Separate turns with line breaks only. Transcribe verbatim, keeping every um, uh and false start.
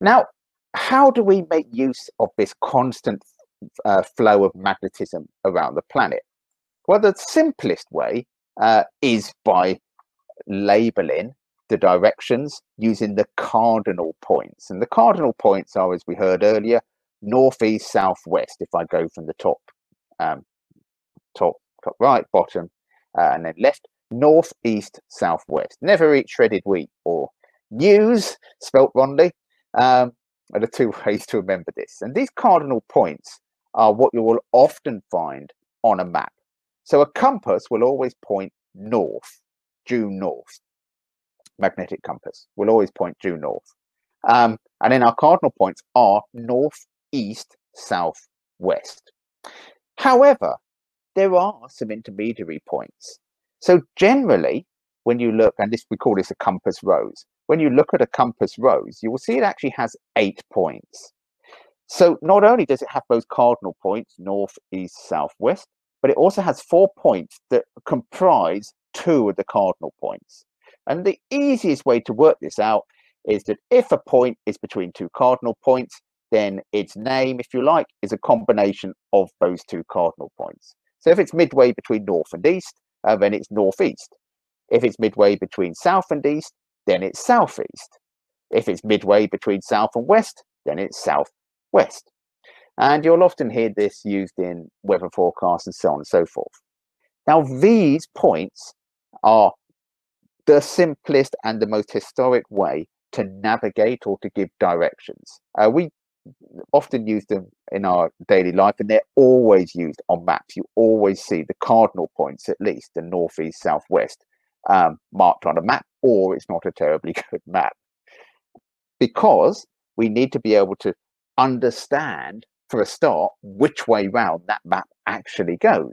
Now, how do we make use of this constant uh, flow of magnetism around the planet? Well, the simplest way uh, is by labeling the directions using the cardinal points. And the cardinal points are, as we heard earlier, northeast, southwest. If I go from the top, um, top, top right, bottom, uh, and then left, north, east, southwest. Never eat shredded wheat or news, spelt wrongly, um, are the two ways to remember this. And these cardinal points are what you will often find on a map. So a compass will always point north, due north. Magnetic compass will always point due north. Um, and then our cardinal points are north, east, south, west. However, there are some intermediary points. So generally, when you look, and this we call this a compass rose, when you look at a compass rose, you will see it actually has eight points. So not only does it have those cardinal points, north, east, south, west, but it also has four points that comprise two of the cardinal points. And the easiest way to work this out is that if a point is between two cardinal points, then its name, if you like, is a combination of those two cardinal points. So if it's midway between north and east, uh, then it's northeast. If it's midway between south and east, then it's southeast. If it's midway between south and west, then it's southwest. And you'll often hear this used in weather forecasts and so on and so forth. Now, these points are the simplest and the most historic way to navigate or to give directions. Uh, we often use them in our daily life, and they're always used on maps. You always see the cardinal points, at least the north, east, south, west, um, marked on a map, or it's not a terribly good map. Because we need to be able to understand, for a start, which way round that map actually goes.